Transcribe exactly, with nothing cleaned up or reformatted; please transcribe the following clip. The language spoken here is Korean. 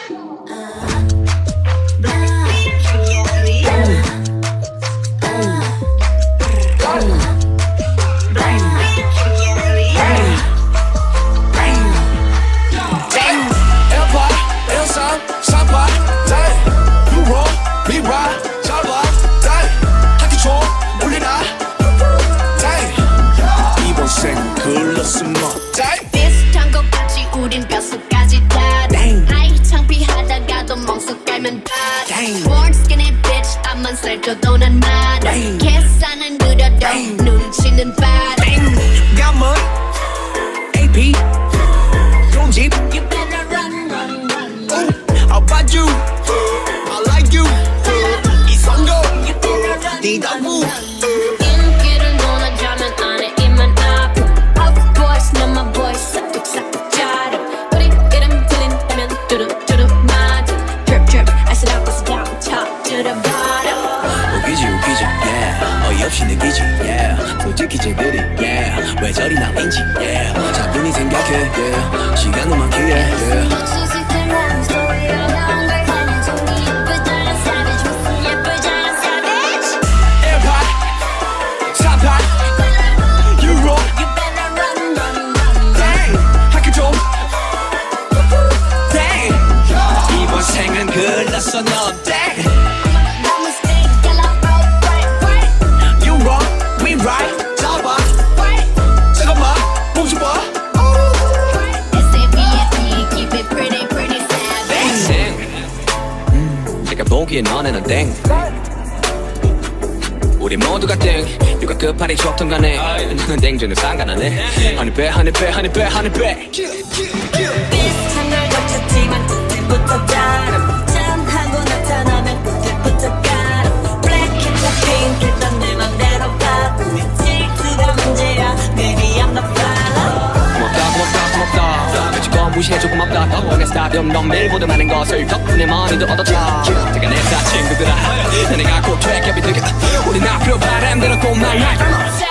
비슷한 것 같이 우린 뼛속까지 다 아이 창피하다가도 멍석 깔면 다 Born skinny bitch 앞만 살쪄도 난 말아 계산은 느려도 눈치는 빠르 가문 에이피 용집 You better run run run I'll find you I like you 이성도 네 덕후 인기를 논하자면 안에 입만 아프 Of course 넌 my voice 싹둑싹둑 자름 우리 이름 들린다면 뚜루뚜루 맞음 Drip drip 아슬아슬 down top to the bottom 웃기지 웃기지 yeah 어이없이 느끼지 yeah 솔직히 쟤들이 yeah 왜 저리 나인지 yeah 차분히 생각해 yeah 시간은 많기에 yeah 글렀어 너 dang You wrong, we right 잡아 잠깐만 멈춰봐 S A V S E keep it pretty pretty savage 땡 내가 보기엔 너네는 땡 우리 모두가 땡 누가 끝판에 좋던 간에 나는 땡전은 상관하네 honey honey honey honey 비슷한 걸 거쳤지만 끝부터 다름 짠하고 나타나면 끝부터 가름 블랙했다 핑크했다 내 맘대로 바꾸면 질투가 문제야 Baby I'm the problem 고맙다 고맙다 고맙다 매치고 무시해줘 고맙다 덕분에 스타디움 넌 밀보드 많은 것을 덕분에 많이도 얻었다 제가 내 사 친구들아 내가 곧 퇴격이 되겠다 우린 앞으로 바람대로 또 날라